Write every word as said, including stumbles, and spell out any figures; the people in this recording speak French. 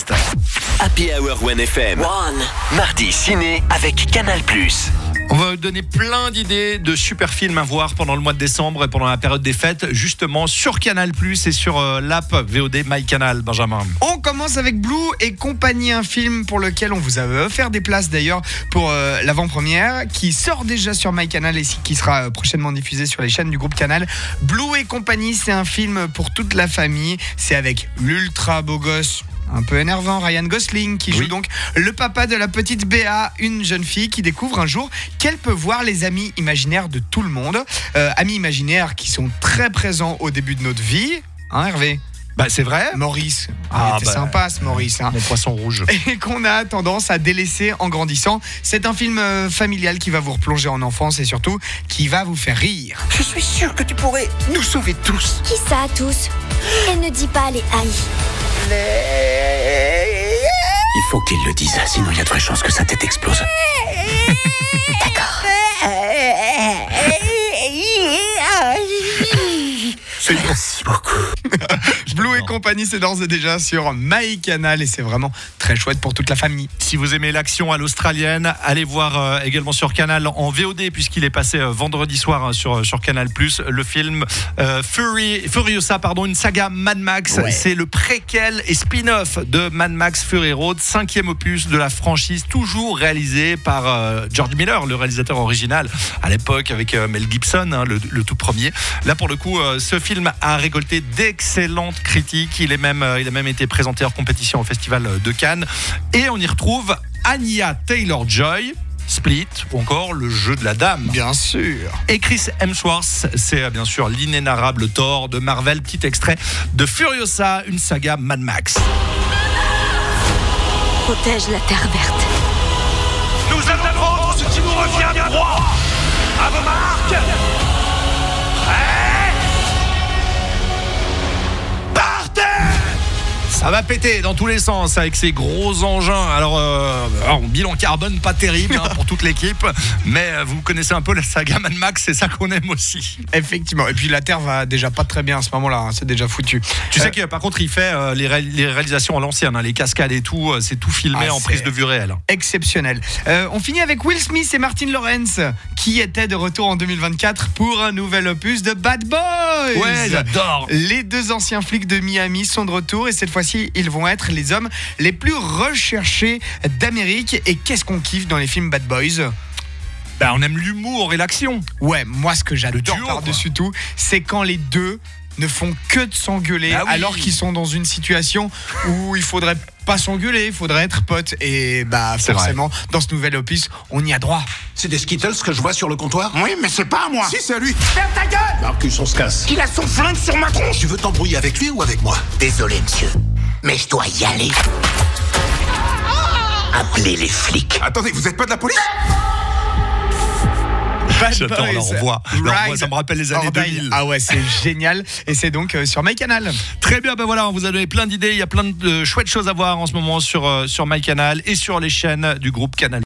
liste. Happy Hour One F M. One. Mardi ciné avec Canal plus. On va vous donner plein d'idées de super films à voir pendant le mois de décembre et pendant la période des fêtes, justement sur Canal plus et sur euh, l'app V O D MyCanal. Benjamin. On commence avec Blue et compagnie, un film pour lequel on vous avait offert des places d'ailleurs pour euh, l'avant-première, qui sort déjà sur MyCanal et qui sera prochainement diffusé sur les chaînes du groupe Canal. Blue et compagnie, c'est un film pour toute la famille. C'est avec l'ultra beau gosse, un peu énervant, Ryan Gosling, qui joue oui. donc le papa de la petite Béa, une jeune fille qui découvre un jour qu'elle peut voir les amis imaginaires de tout le monde. Euh, amis imaginaires qui sont très présents au début de notre vie. Hein, Hervé ? Bah c'est vrai. Maurice, Ah, il était bah, sympa ce Maurice. Hein. Mon poisson rouge. Et qu'on a tendance à délaisser en grandissant. C'est un film euh, familial qui va vous replonger en enfance et surtout qui va vous faire rire. Je suis sûr que tu pourrais nous sauver tous. Qui ça, tous? Elle ne dit pas les haïs. Il faut qu'il le dise, sinon il y a de vraies chances que sa tête explose. D'accord. Merci beaucoup. Blue et compagnie, c'est d'ores et déjà sur MyCanal et c'est vraiment très chouette pour toute la famille. Si vous aimez l'action à l'australienne, allez voir euh, également sur Canal en V O D puisqu'il est passé euh, vendredi soir hein, sur, sur Canal plus, le film euh, Fury, Furiosa, pardon, une saga Mad Max. Ouais. C'est le préquel et spin-off de Mad Max Fury Road, cinquième opus de la franchise, toujours réalisé par euh, George Miller, le réalisateur original à l'époque avec euh, Mel Gibson, hein, le, le tout premier. Là pour le coup, euh, ce film a récolté d'excellentes critiques. Il, est même, euh, il a même été présenté hors compétition au Festival de Cannes. Et on y retrouve Anya Taylor-Joy, Split, ou encore Le Jeu de la Dame. Bien sûr. Et Chris Hemsworth, c'est bien sûr l'inénarrable Thor de Marvel. Petit extrait de Furiosa, une saga Mad Max. Protège la terre verte. Nous allons prendre ce qui nous revient de droit. À vos marques. Prêts. Partez. Ça va péter dans tous les sens avec ces gros engins. Alors, euh, alors bilan carbone pas terrible hein, pour toute l'équipe, mais vous connaissez un peu la saga Mad Max, c'est ça qu'on aime aussi. Effectivement. Et puis la Terre va déjà pas très bien à ce moment-là, hein. C'est déjà foutu. Tu Euh, sais que par contre il fait euh, les, ré- les réalisations à l'ancienne, hein, les cascades et tout, euh, c'est tout filmé Ah, en c'est- prise de vue réelle. Exceptionnel. Euh, on finit avec Will Smith et Martin Lawrence qui étaient de retour en deux mille vingt-quatre pour un nouvel opus de Bad Boys. Ouais, j'adore. Les deux anciens flics de Miami sont de retour et cette fois-ci, ils vont être les hommes les plus recherchés d'Amérique. Et qu'est-ce qu'on kiffe dans les films Bad Boys ? Bah, on aime l'humour et l'action. Ouais, moi ce que j'adore duo, par-dessus tout, c'est quand les deux ne font que de s'engueuler Ah oui. alors qu'ils sont dans une situation où il faudrait pas s'engueuler, il faudrait être potes. Et bah C'est forcément, dans ce nouvel opus, on y a droit. C'est des Skittles que je vois sur le comptoir? Oui, mais c'est pas à moi. Si, c'est à lui. Ferme ta gueule. Marcus, on se casse. Il a son flingue sur ma tronche. Tu veux t'embrouiller avec lui ou avec moi? Désolé, monsieur, mais je dois y aller. Appelez les flics. Attendez, vous êtes pas de la police? Bad J'adore Boys, leur voix. Leur voix, Ride ça me rappelle les années or Die. deux mille. Ah ouais, c'est génial. Et c'est donc euh, sur MyCanal. Très bien, ben voilà, on vous a donné plein d'idées, il y a plein de chouettes choses à voir en ce moment sur, euh, sur MyCanal et sur les chaînes du groupe Canal.